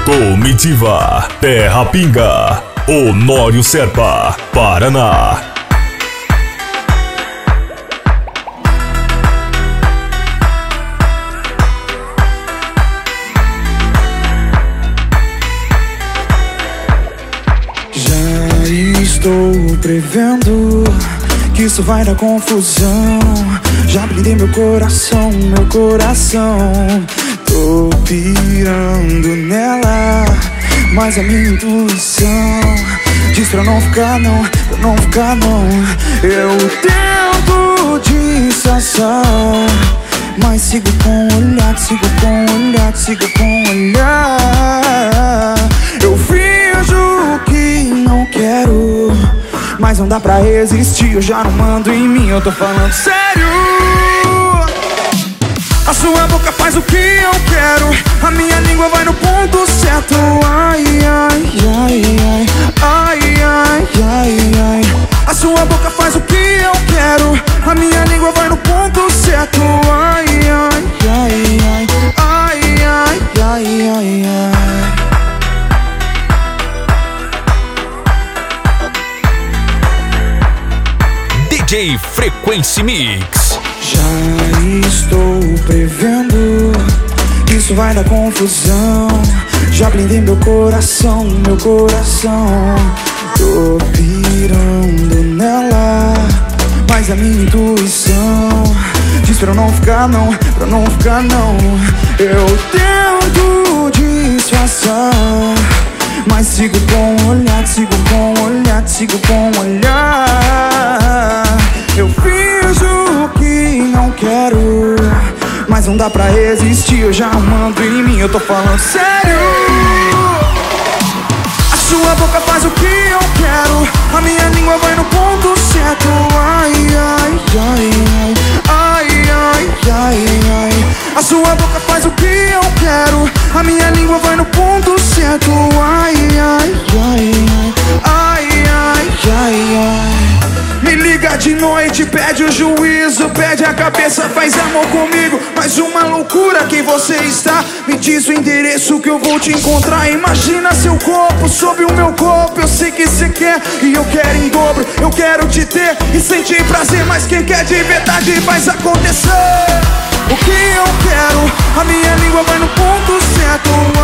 Comitiva, Terra Pinga, Honório Serpa, Paraná. Já estou prevendo que isso vai dar confusão. Já blindei meu coração, meu coração. Tô pirando nela, mas a minha intuição diz pra não ficar não, pra não ficar não. Eu tento disfarçar, mas sigo com o olhar, sigo com o olhar, sigo com o olhar. Eu finjo que não quero, mas não dá pra resistir, eu já não mando em mim, eu tô falando sério. A sua boca faz o que eu quero, a minha língua vai no ponto certo. Ai, ai, ai, ai, ai, ai, ai, ai. A sua boca faz o que eu quero, a minha língua vai no ponto certo. Ai, ai, ai, ai, ai, ai, ai, ai, ai. DJ Frequency Mix. Já estou prevendo que isso vai dar confusão. Já blindei meu coração, meu coração. Tô pirando nela, mas a minha intuição diz pra eu não ficar não, pra não ficar não. Eu tento disfarçar, mas sigo com o olhar, sigo com o olhar, sigo com o olhar. Eu finjo que não quero, mas não dá pra resistir, eu já mando em mim, eu tô falando sério. A sua boca faz o que eu quero, a minha língua vai no ponto certo. Ai, ai, ai, ai, ai, ai, ai, ai. A sua boca faz o que eu quero, a minha língua vai no ponto certo. Ai, ai, ai, ai, ai, ai, ai. Me liga de noite, pede o juízo, pede a cabeça, faz amor comigo. Faz uma loucura, quem você está? Me diz o endereço que eu vou te encontrar. Imagina seu corpo sobre o meu corpo. Eu sei que você quer e eu quero em dobro. Eu quero te ter e sentir prazer, mas quem quer de verdade faz acontecer. O que eu quero, a minha língua vai no ponto certo.